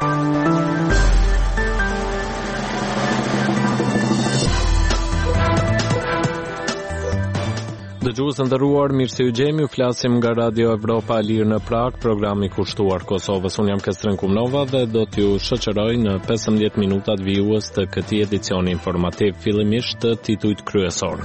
Dëgjues të nderuar, mirë se u gjemi, flasim nga Radio Evropa e Lirë në Prag, programi kushtuar Kosovës. Unë jam Kestren Kumnova dhe do t'ju shoqëroj në 15 minutat vijues të këtij edicioni informativ, fillimisht të titujt kryesor.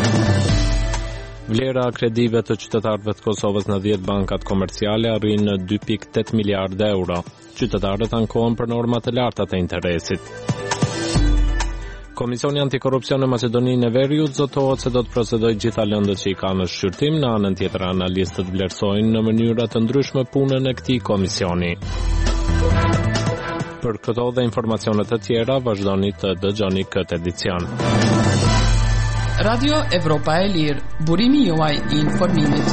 Vlera kredive të qytetarëve të Kosovës në 10 bankat komerciale arrin në 2.8 miliardë euro. Qytetarët ankohen për norma të larta të interesit. Komisioni Antikorrupsion në Maqedoninë e Veriut zotohet se do të procedojë gjitha lëndët që i ka në shqyrtim, në anën tjetër analistët vlerësojnë në mënyra të ndryshme punën e këtij komisioni. Për këto dhe informacionet të tjera, vazhdoni të dëgjoni këtë edicion. Radio Evropa e Lirë, burimi juaj i informimit.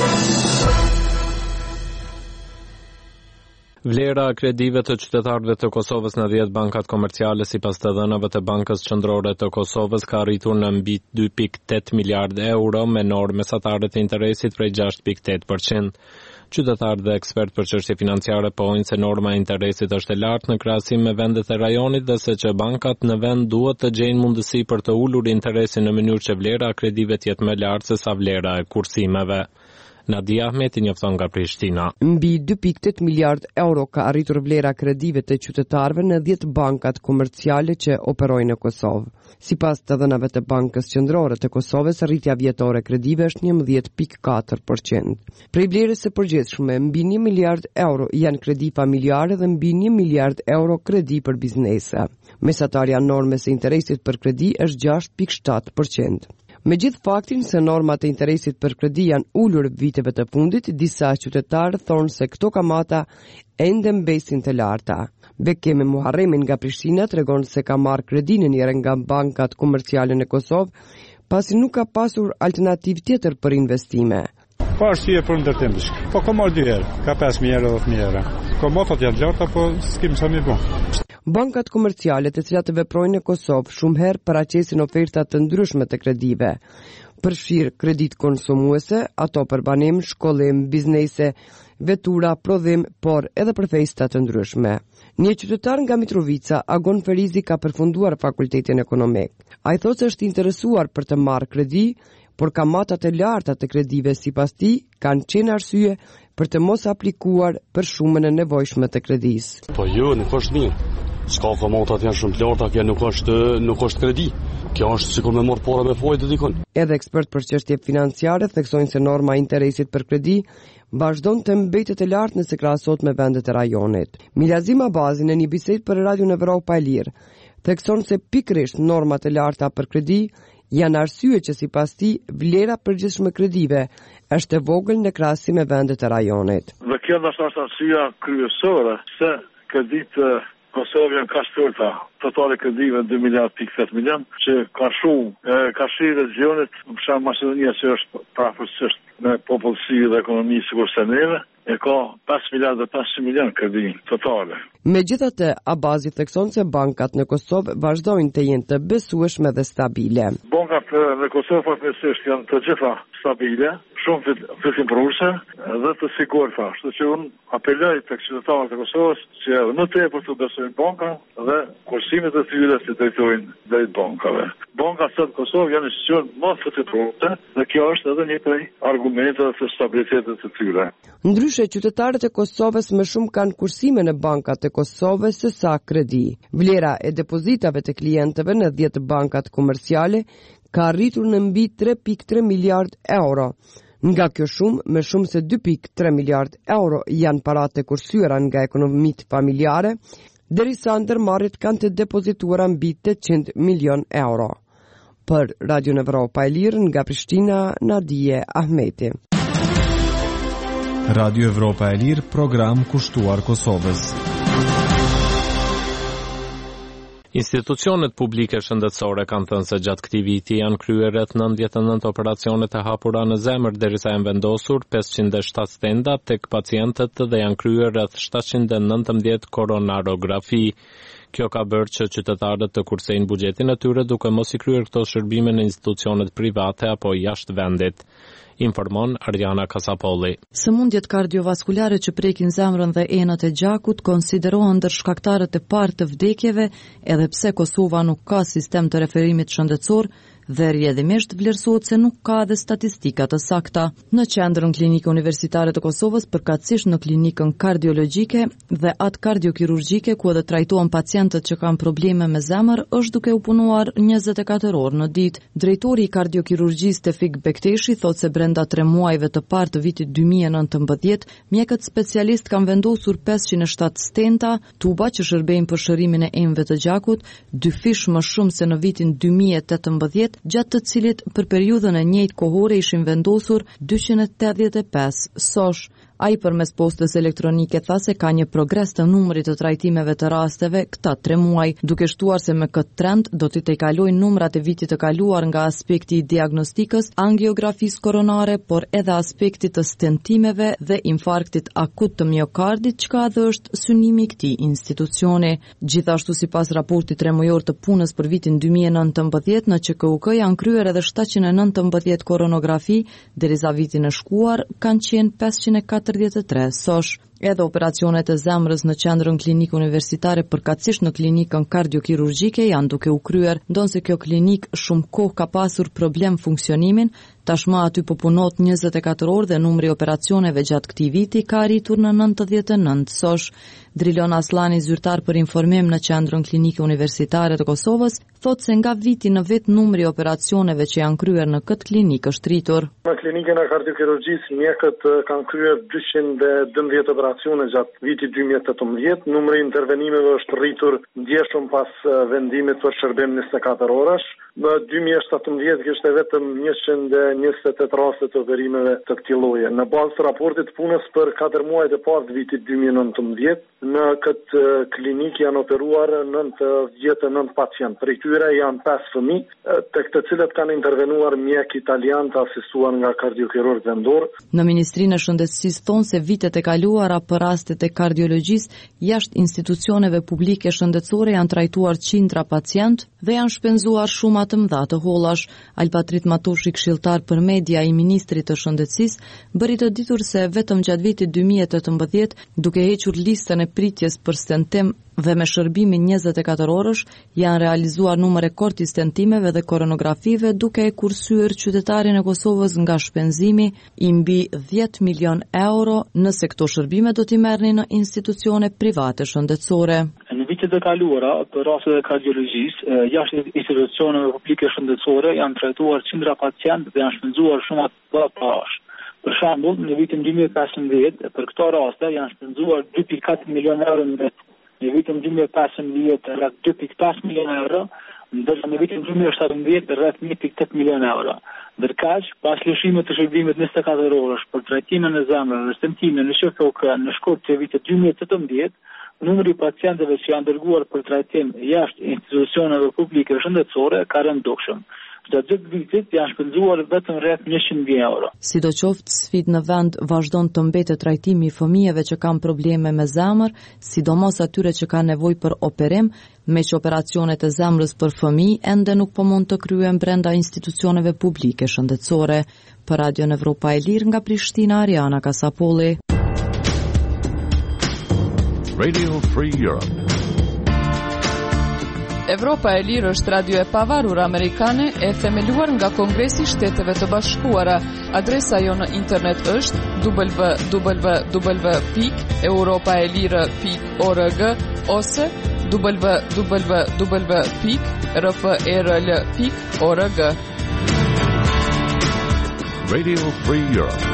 Vlera kredive të qytetarëve të Kosovës në 10 bankat komerciale sipas të dhënave të Bankës Qendrore të Kosovës ka arritur në mbi 2.8 miliardë euro me normë mesatare të interesit prej 6.8%. Qytetarë dhe ekspertë për çështje financiare pohojnë se norma e interesit është e lartë në krahasim me vendet e rajonit dhe se që bankat në vend duhet të gjejnë mundësi për të ulur interesin në mënyrë që vlera e kredive të jetë më lartë se sa vlera e kursimeve. Nadia Ahmeti njofton nga Prishtina. Mbi 2.8 miliardë euro ka arritur vlera kredive të qytetarëve në 10 bankat komerciale që operojnë në Kosovë. Sipas të dhënave të Bankës Qendrore të Kosovës, rritja vjetore kredive është 11.4%. Prej vlerës së përgjithshme, mbi 1 miliard euro janë kredi familjare dhe mbi 1 miliard euro kredi për biznese. Mesatarja normës së interesit për kredi është 6.7%. Me gjithë faktin se normat e interesit për kredi janë ulur viteve të fundit, disa qytetarë thonë se këto kamata ende mbesin të larta. Bekeme Muharremin nga Prishtina tregon se ka marrë kredi në njëra nga bankat komerciale në Kosovë, pasi nuk ka pasur alternativë tjetër për investime. Po arsye për ndërtim diçka. Po ka marrë 2 herë, ka 5.000 euro, 10.000 euro. Komotat janë larta, po s'kem sa më bon. Bankat komerciale të cilat veprojnë në Kosovë shumë herë paraqesin oferta të ndryshme të kredive. Përfshirë kredit konsumuese, ato për banim, shkollim, biznese, vetura, prodhim, por edhe për festa të ndryshme. Një qytetar nga Mitrovica, Agon Ferizi, ka përfunduar fakultetin ekonomik. Ai thotë se është interesuar për të marrë kredi, por kamatat e larta të kredive sipas tij kanë qenë arsye për të mos aplikuar për shumën e nevojshme të kredisë. Po jo, nuk është mirë. S'ka kamatat janë shumë të larta, kjo nuk është kredi. Kjo është sikur me marr para me fojë dikon. Edhe ekspert për çështje financiare theksojnë se norma e interesit për kredi vazhdon të mbetet e lartë nëse krahasohet me vendet e rajonit. Milazim Abazi në një bisedë për Radio Evropa e Lirë thekson se pikërisht normat e larta për kredi janë arsye që sipas tij vlera përgjithshme kredive është e vogël në krahasim me vendet e rajonit. Dhe kjo është arsyeja kryesore se kredit Kosovë janë kaq shtorta, totale kredive 2 miliard.8 milion, që ka shi regionit, për shembull Maqedonia që është prapësisht me popullsi dhe ekonomi sikur se neve, e ka 5 miliard dhe 500 milion kredi totale. Megjithatë, Abazi thekson se bankat në Kosovë vazhdojnë të jenë të besueshme dhe stabile. Bankat në Kosovë fatmirësisht janë të gjitha stabile, shumë fitimprurse dhe të sigurta. Kështu që unë apeloj tek qytetarët e Kosovës që edhe më tepër të besojnë banka dhe kursimet e tyre si drejtojnë drejt bankave. Bankat sot në Kosovë janë institucion më fitimprurse dhe kjo është edhe një prej argumenteve të stabilitetit të tyre. Ndryshe, qytetarët e Kosovës më shumë kanë kursime në bankat e Kosovës se sa kredi. Vlera e depozitave të klientëve në 10 bankat komerciale ka arritur në mbi 3.3 miliard euro. Nga kjo shumë, më shumë se 2.3 miliard euro janë paratë e kursyera nga ekonomitë familjare, derisa ndërmarrjet kanë të depozituara mbi 800 milion euro. Për Radio Evropa e Lirë nga Prishtina, Nadije Ahmeti. Radio Evropa e Lirë, program kushtuar Kosovës. Institucionet publike shëndetësore kanë thënë se gjatë këtij viti janë kryer rreth 99 operacione të hapura në zemër derisa janë vendosur 507 stenda tek pacientët dhe janë kryer rreth 719 koronarografi. Kjo ka bërë që qytetarët të kursejnë buxhetin e tyre duke mos I kryer këto shërbime në institucionet private apo jashtë vendit. informon Ariana Kasapolli. Sëmundjet kardiovaskulare që prekin zemrën dhe enët e gjakut konsiderohen ndër shkaktarët e parë të vdekjeve, edhe pse Kosova nuk ka sistem të referimit shëndetësor dhe rrjedhimisht vlerësohet se nuk ka dhe statistika të sakta. Në qendrën klinike universitare të Kosovës, përkatësisht në klinikën kardiologjike dhe atë kardiokirurgjike ku edhe trajtohen pacientët që kanë probleme me zemër, është duke u punuar 24 orë në ditë. Drejtori i kardiokirurgjisë Tefik Bekteshi thotë se brenda 3 muajve të parë të vitit 2019, mjekët specialist kanë vendosur 507 stenta, tuba që shërbejnë për shërimin e enëve të gjakut, 2 fish më shumë se në vitin 2018, gjatë të cilit për periudhën e njëjtë kohore ishin vendosur 285 sosh. Ai përmes postës elektronike tha se ka një progres të numrit të trajtimeve të rasteve këta 3 muaj, duke shtuar se me këtë trend do t'i tejkalojnë numrat e vitit të kaluar nga aspekti i diagnostikës, angiografisë koronare, por edhe aspektit të stentimeve dhe infarktit akut të miokardit, çka edhe është synimi i këtij institucioni. Gjithashtu sipas raportit 3 mujor të punës për vitin 2019 në QKUK janë kryer edhe 719 koronografi, derisa vitin e shkuar kanë qenë 543 sosh. Edhe operacionet e zemrës në qendrën klinikë universitare përkatësisht në klinikën kardiokirurgjike janë duke u kryer, ndonse kjo klinik shumë kohë ka pasur problem funksionimin, tashmë aty po punohet 24 orë dhe numri i operacioneve gjatë këtij viti ka arritur në 99 sosh. Drilon Aslani, zyrtar për informim në qendrën klinike universitare të Kosovës, thotë se nga viti në vit numri i operacioneve që janë kryer në këtë klinikë është rritur. Në klinikën e kardiokirurgjisë mjekët kanë kryer 212 operacione gjatë vitit 2018, numri i intervenimeve është rritur ndjeshëm pas vendimit për shërbim 24 orësh. Në 2017 kishte vetëm 128 raste të operimeve të këtij lloji. Në bazë të raportit të punës për 4 muajt e parë të vitit 2019, në këtë klinikë janë operuar 99 pacient. Prej tyre janë 5 fëmijë, tek të cilët kanë intervenuar mjek italian të asistuar nga kardiokirurg vendor. Në Ministrinë e Shëndetësisë thonë se vitet e kaluara për rastet e kardiologjisë jashtë institucioneve publike shëndetësore janë trajtuar qindra pacient dhe janë shpenzuar shumë të mëdha të hollash. Alpatrit Matoshi, këshilltar për media i Ministrit të Shëndetësisë, bëri të ditur se vetëm gjatë vitit 2018, duke hequr listën e pritjes për stentim dhe me shërbimin 24 orësh, janë realizuar numër rekord i stentimeve dhe koronografive, duke e kursyer qytetarin e Kosovës nga shpenzimi i mbi 10 milion euro, nëse këto shërbime do t'i merrnin në institucione private shëndetësore. Në vitet e kaluara, për rastet e kardiologjisë, jashtë institucioneve publike shëndetësore janë trajtuar qindra pacientë dhe janë shpenzuar shumë të parash. Për shembull, në vitin 2015, për këto raste janë shpenzuar 2.4 milion euro në vit. Në vitin 2015 rreth 2.5 milion euro, ndërsa në vitin 2017 rreth 1.8 milion euro. Ndërkaq, pas lëshimit të shërbimit 24 orësh për trajtimin e zemrës dhe stentimin në QKUK në shkurt të vitit 2018, numri i pacientëve që janë dërguar për trajtim jashtë institucioneve publike shëndetësore ka rënë dukshëm. Gjatë vitit janë shpenzuar vetëm rreth 100.000 euro. Sidoqoftë, sfidë në vend vazhdon të mbetet trajtimi i fëmijëve që kanë probleme me zemër, sidomos atyre që kanë nevojë për operim, me që operacionet e zemrës për fëmijë ende nuk po mund të kryhen brenda institucioneve publike shëndetësore. Për Radion Evropa e Lirë nga Prishtina, Ariana Kasapolli. Radio Free Europe. Evropa e Lirë është radio e pavarur amerikane e themeluar nga Kongresi i Shteteve të Bashkuara. Adresa jo në internet është www.europaelire.org ose www.rfrl.org. Radio Free Europe.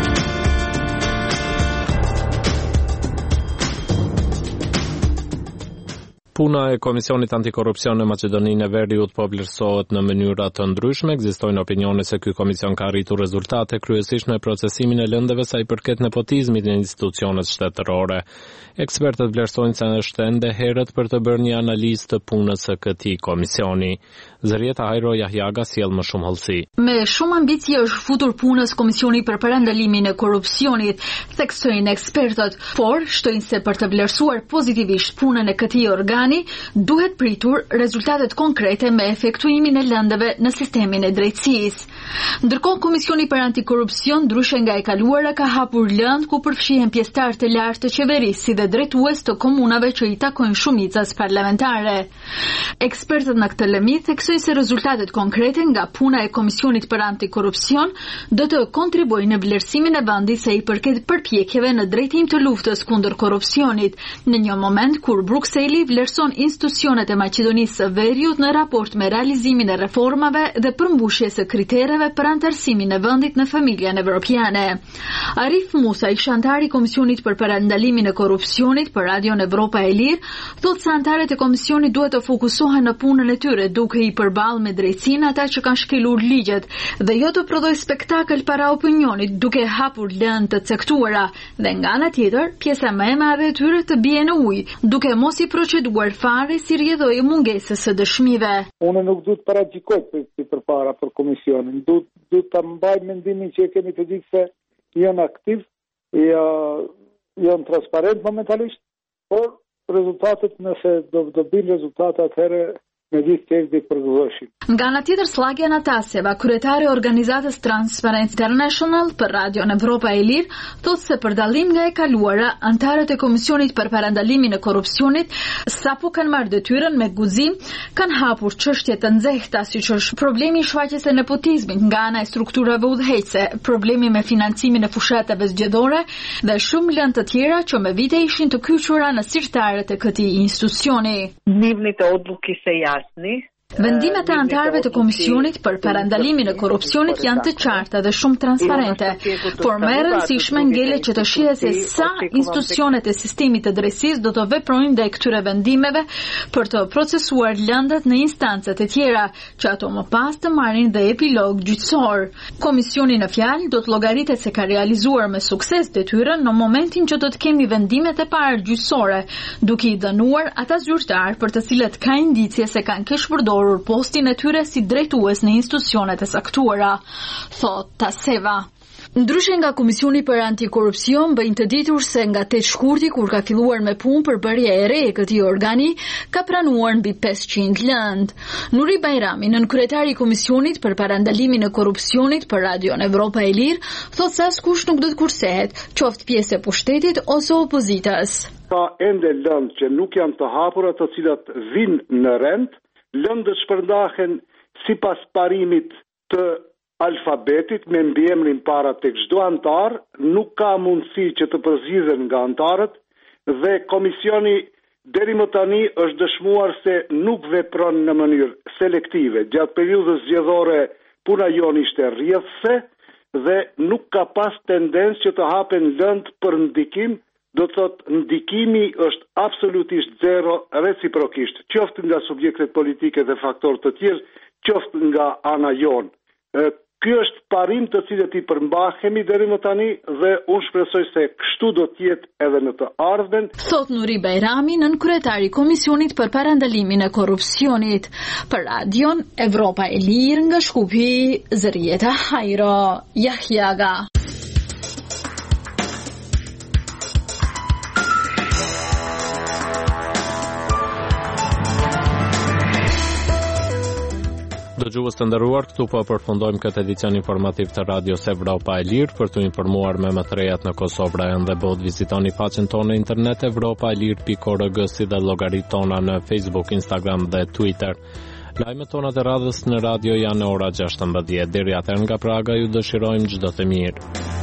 Puna e Komisionit Antikorrupsion në Maqedoninë e Veriut po vlerësohet në mënyra të ndryshme. Ekzistojnë opinione se ky komision ka arritur rezultate kryesisht në procesimin e lëndëve sa i përket nepotizmit në institucionet shtetërore. Ekspertët vlerësojnë se është ende herët për të bërë një analizë të punës së këtij komisioni. Zërieta Hajro Jahjaga sjell më shumë hollësi. Me shumë ambicie është futur punës komisioni për parandalimin e korrupsionit, theksojnë ekspertët, por shtojnë se për të vlerësuar pozitivisht punën e këtij organi organi, duhet pritur rezultatet konkrete me efektuimin e lëndëve në sistemin e drejtësisë. Ndërkohë, Komisioni për Antikorrupsion, ndryshe nga e kaluara, ka hapur lëndë ku përfshihen pjesëtarë të lartë të qeverisë, si dhe drejtues të komunave që i takojnë shumicës parlamentare. Ekspertët në këtë lëmi theksojnë se rezultatet konkrete nga puna e Komisionit për Antikorrupsion do të kontribuojnë në vlerësimin e vendit sa i përket përpjekjeve në drejtim të luftës kundër korrupsionit, në një moment kur Brukseli vlerëson institucionet e Maqedonisë së Veriut në raport me realizimin e reformave dhe përmbushjes së kritereve për antarësimin e vendit në familjen evropiane. Arif Musa, ish antar i Komisionit për parandalimin e korrupsionit për Radion Evropa e Lirë, thotë se antarët e komisionit duhet të fokusohen në punën e tyre, duke i përballë me drejtsinë ata që kanë shkelur ligjet dhe jo të prodhojë spektakël para opinionit, duke hapur lëndë të caktuara dhe nga ana tjetër, pjesa më e madhe e tyre të bie në ujë, duke mos i proceduar fare si rrjedhoi mungesës së dëshmive. Unë nuk duhet paraqikoj përpara për komisionin, duhet ta mbaj mendimin që kemi të gjithë se janë aktiv, janë transparent momentalisht, por rezultatet, nëse do bëjnë rezultate, atëherë me gjithë të përgëzoheshin. Nga ana tjetër, Slagja Natasjeva, kryetare e organizatës Transparency International për Radion Evropa e Lirë, thotë se për dallim nga e kaluara, antarët e Komisionit për parandalimin e korrupsionit, sapo kanë marrë detyrën me guxim, kanë hapur çështje të nxehta, siç është problemi i shfaqjes së nepotizmit nga ana e strukturave udhëheqëse, problemi me financimin e fushatave zgjedhore dhe shumë lëndë të tjera që me vite ishin të kyçura në sirtarët e këtij institucioni. Dnevните odluke se jasni. Vendimet e antarëve të Komisionit për parandalimin e korrupsionit janë të qarta dhe shumë transparente, por më e rëndësishme ngelet që të shihet se sa institucionet e sistemit të drejtësisë do të veprojnë ndaj këtyre vendimeve për të procesuar lëndët në instancat e tjera, që ato më pas të marrin dhe epilog gjyqësor. Komisioni në fjalë do të llogaritet se ka realizuar me sukses detyrën në momentin që do të kemi vendimet e parë gjyqësore, duke i dënuar ata zyrtar për të cilët ka indicje se kanë kesh përdorur postin e tyre si drejtues në institucionet e saktuara, thot Taseva. Ndryshe nga Komisioni për Antikorrupsion, bëjnë të ditur se nga 8 shkurti, kur ka filluar me punë për bërja e re e këtij organi, ka pranuar mbi 500 lëndë. Nuri Bajrami, nënkryetari i Komisionit për parandalimin e korrupsionit për Radion Evropa e Lirë, thotë se askush nuk do të kursehet, qoftë pjesë e pushtetit ose opozitës. Ka ende lëndë që nuk janë të hapura, të cilat vinë në rend. Lëndët shpërndahen sipas parimit të alfabetit me mbiemrin para tek çdo antar, nuk ka mundësi që të përzgjidhen nga antarët dhe komisioni deri më tani është dëshmuar se nuk vepron në mënyrë selektive. Gjatë periudhës zgjedhore puna jon ishte rrjedhse dhe nuk ka pas tendencë që të hapen lëndë për ndikim. Do të thotë ndikimi është absolutisht zero reciprokisht, qoftë nga subjektet politike dhe faktorë të tjerë, qoftë nga ana jon. Ky është parim të cilët i përmbahemi deri më tani dhe unë shpresoj se kështu do të jetë edhe në të ardhmen. Thot Nuri Bajrami, nënkryetari i Komisionit për parandalimin e korrupsionit. Për Radion Evropa e Lirë nga Shkupi, Zërieta Hajro, Jahjaga. Dëgjues të nderuar, këtu po përfundojmë këtë edicion informativ të Radios Evropa e Lirë. Për të informuar me më të rejat në Kosovë, Rajon dhe botë, vizitoni faqen tonë në internet evropaelir.org, si dhe llogaritë tona në Facebook, Instagram dhe Twitter. Lajmet tona të radhës në radio janë ora 16. Deri atëherë nga Praga ju dëshirojmë çdo të mirë.